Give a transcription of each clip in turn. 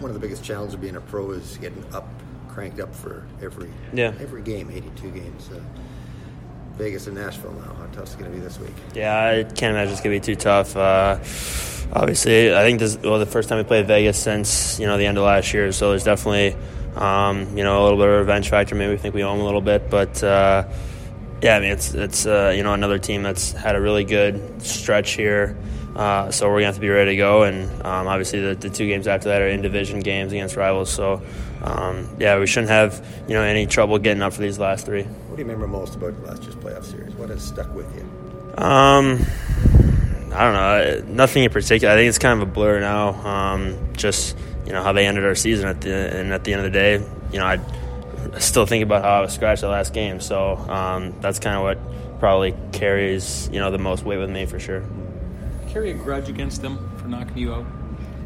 one of the biggest challenges of being a pro is getting cranked up for every game, 82 games. Vegas and Nashville now. How tough is it going to be this week? Yeah, I can't imagine it's going to be too tough. Obviously, I think this is the first time we played Vegas since the end of last year, so there's definitely a little bit of a revenge factor. Maybe we think we owe them a little bit, but yeah, I mean it's another team that's had a really good stretch here. So we're going to have to be ready to go, and obviously the 2 games after that are in-division games against rivals. So, we shouldn't have any trouble getting up for these last 3. What do you remember most about last year's playoff series? What has stuck with you? I don't know. Nothing in particular. I think it's kind of a blur now. Just how they ended our season at the end of the day. I still think about how I was scratched the last game. So that's kind of what probably carries the most weight with me for sure. Carry a grudge against them for knocking you out?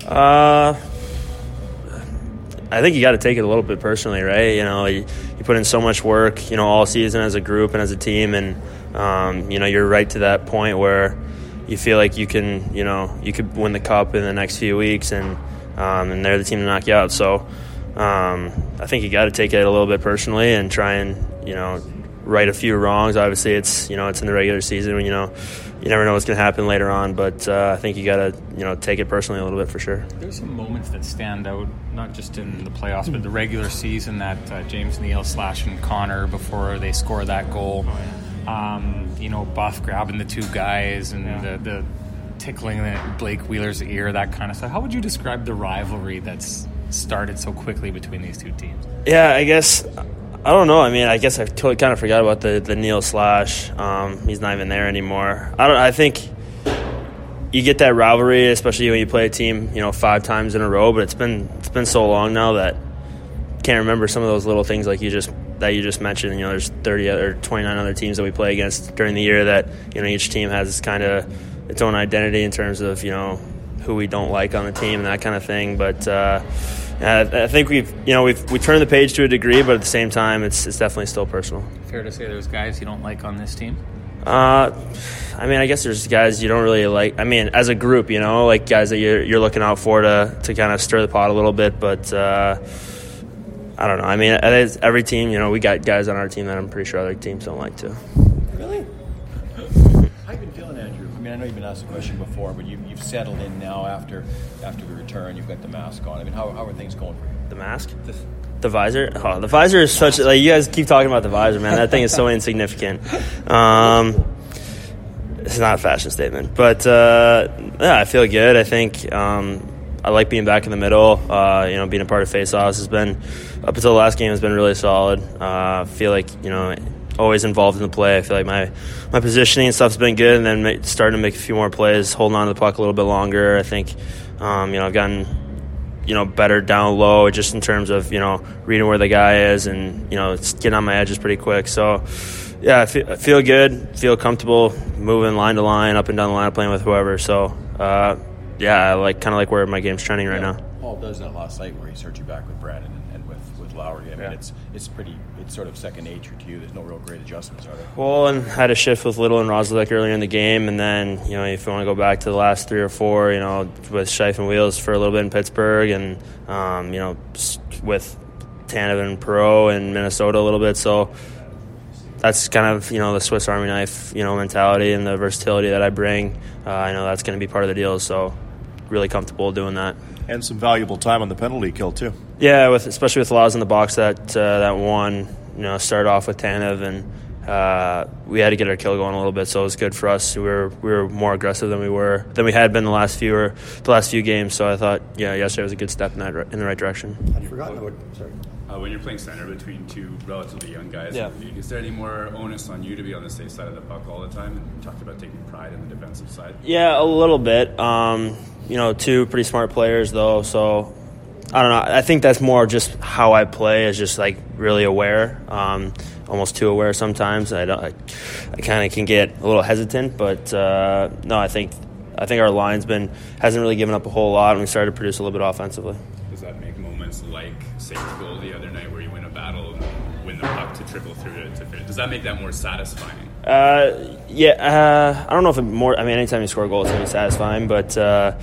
I think you got to take it a little bit personally, right? You put in so much work, all season as a group and as a team, and you're right to that point where you feel like you can, you could win the cup in the next few weeks, and they're the team to knock you out. So I think you got to take it a little bit personally and try and right a few wrongs. Obviously, it's it's in the regular season when you never know what's going to happen later on, but I think you got to take it personally a little bit for sure. There's some moments that stand out, not just in the playoffs, but the regular season, that James Neal slashing Connor before they score that goal. Buff grabbing the 2 guys and the tickling Blake Wheeler's ear, that kind of stuff. How would you describe the rivalry that's started so quickly between these 2 teams? Yeah, I guess I don't know. I mean, I guess I totally kind of forgot about the Neal slash. He's not even there anymore. I think you get that rivalry, especially when you play a team, 5 times in a row. But it's been so long now that I can't remember some of those little things like you just mentioned. There's 30 or 29 other teams that we play against during the year that each team has kind of its own identity in terms of who we don't like on the team and that kind of thing. But I think we turned the page to a degree, but at the same time, it's definitely still personal. Fair to say there's guys you don't like on this team? I guess there's guys you don't really like. I mean, as a group, like guys that you're looking out for to kind of stir the pot a little bit. But I don't know. I mean, every team, we got guys on our team that I'm pretty sure other teams don't like too. Really? How you been feeling, Andrew? I mean, I know you've been asked the question before, but you've settled in now after the return. You've got the mask on. I mean, how are things going for you? The mask? The visor? Oh, the visor is such... Like, you guys keep talking about the visor, man. That thing is so insignificant. It's not a fashion statement. But, I feel good. I think I like being back in the middle. Being a part of face-offs has been... Up until the last game has been really solid. I feel like, always involved in the play. I feel like my positioning and stuff's been good, and then starting to make a few more plays, holding on to the puck a little bit longer. I think, I've gotten, better down low just in terms of, reading where the guy is and, getting on my edges pretty quick. So, yeah, I feel good, feel comfortable moving line to line, up and down the line, playing with whoever. So, I kind of like where my game's trending right now. Paul does that last night where he starts you back with Brandon and with Lowry. I mean, it's sort of second nature to you. There's no real great adjustments, are there? Well, and had a shift with Little and Rosleck earlier in the game, and then if you want to go back to the last 3 or 4, with Scheif and Wheels for a little bit in Pittsburgh, and with Tanev and Perreault in Minnesota a little bit. So that's kind of the Swiss Army knife mentality and the versatility that I bring. I know that's going to be part of the deal. So really comfortable doing that. And some valuable time on the penalty kill too. Yeah, especially with Laws in the box that one, started off with Tanev, and we had to get our kill going a little bit, so it was good for us. We were more aggressive than we had been the last few games. So I thought, yesterday was a good step in the right direction. I'd forgotten about. Sorry. When you're playing center between 2 relatively young guys, is there any more onus on you to be on the safe side of the puck all the time? And you talked about taking pride in the defensive side. Yeah, a little bit. 2 pretty smart players though, so I don't know. I think that's more just how I play, is just like really aware, almost too aware sometimes. I kind of can get a little hesitant, but no, I think our line's hasn't really given up a whole lot, and we started to produce a little bit offensively. Does that make moments like Sake's goal the other night where you win a battle and win the puck to trickle through to finish? Does that make that more satisfying? I don't know if it more. I mean, anytime you score a goal, it's going to be satisfying, but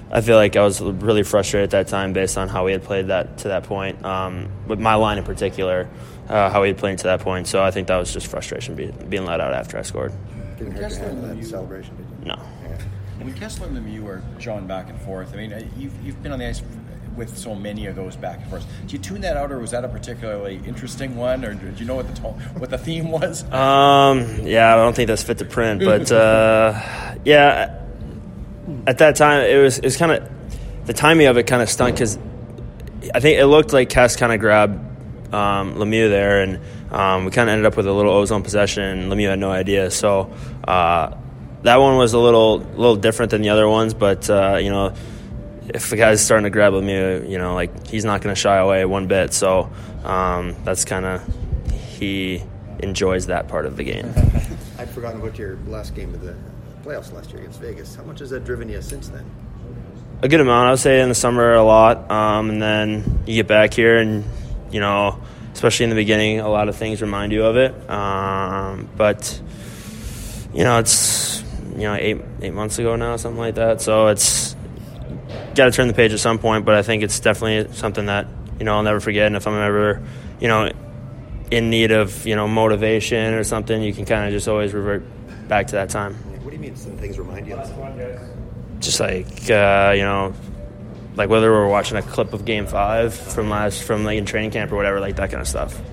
I feel like I was really frustrated at that time based on how we had played that to that point, with my line in particular, how we had played to that point. So I think that was just frustration being let out after I scored. Didn't hurt your hand in that celebration, did you? No. When Kessler and Lemieux were jawing back and forth, I mean, you've been on the ice with so many of those back and forth. Did you tune that out, or was that a particularly interesting one, or did you know what the theme was? Yeah, I don't think that's fit to print, but yeah, at that time it was kind of the timing of it kind of stunk because I think it looked like Kess kind of grabbed Lemieux there, and we kind of ended up with a little ozone possession, and Lemieux had no idea. So that one was a little different than the other ones, but you know, if the guy's starting to grab Lemieux, you know, like he's not going to shy away one bit. So that's kind of, he enjoys that part of the game. I'd forgotten about your last game of the playoffs last year against Vegas. How much has that driven you since then? A good amount. I would say in the summer a lot, and then you get back here and, you know, especially in the beginning, a lot of things remind you of it. But, you know, it's, you know, eight months ago now, something like that. So it's got to turn the page at some point, but I think it's definitely something that, you know, I'll never forget. And if I'm ever, you know, in need of, you know, motivation or something, you can kind of just always revert back to that time. What do you mean some things remind you of that? Just like, you know, like whether we're watching a clip of Game 5 from like in training camp or whatever, like that kind of stuff.